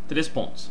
3 pontos.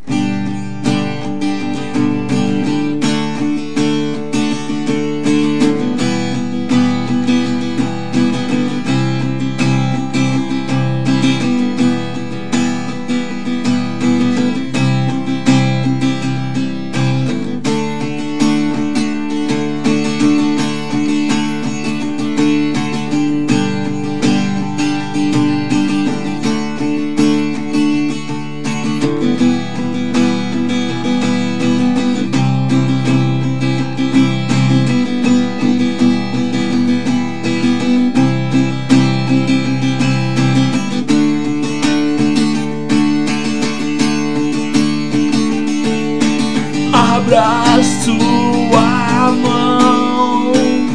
Abra sua mão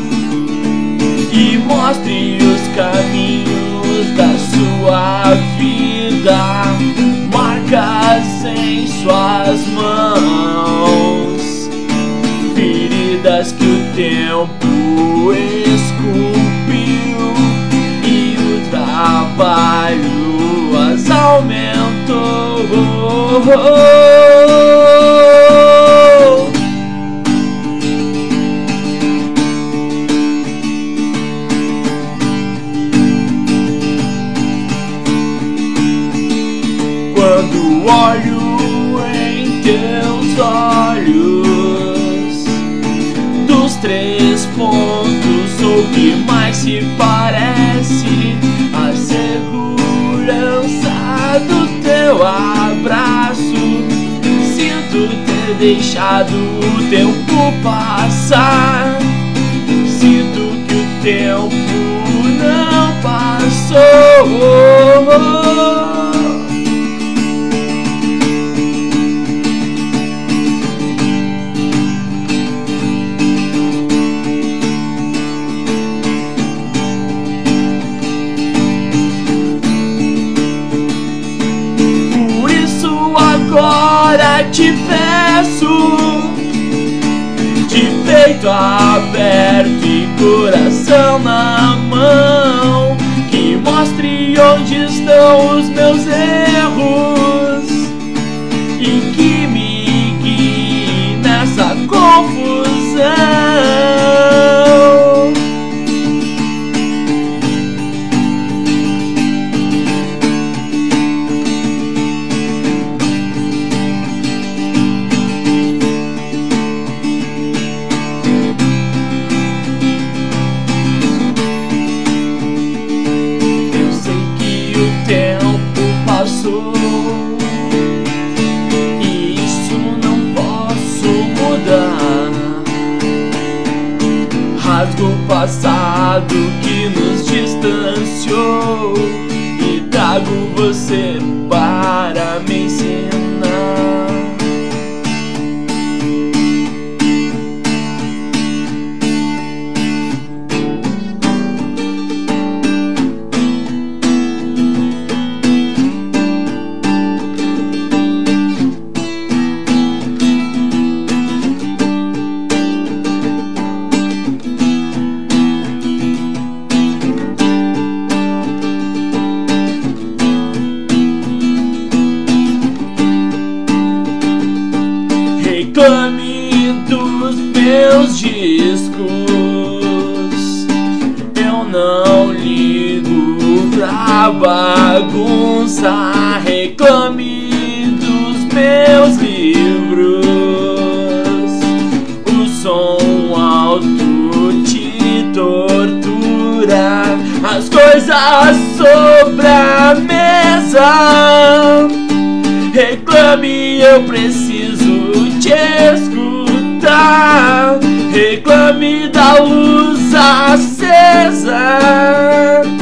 e mostre os caminhos da sua vida, marcas em suas mãos, feridas que o tempo esculpiu e o trabalho as aumentou. Quando olho em teus olhos, dos 3 pontos, o que mais se parece a segurança do teu abraço? Sinto ter deixado o tempo passar, sinto que o tempo não passou. Agora te peço, de peito aberto e coração na mão, que mostre onde estão os meus erros e que me guie nessa confusão. E isso não posso mudar. Rasgo o passado que nos distanciou e trago você para me ensinar. Reclame dos meus discos, eu não ligo pra bagunça. Reclame dos meus livros, o som alto te tortura, as coisas sobre a mesa. Reclame, eu preciso te escutar. Reclame da luz acesa.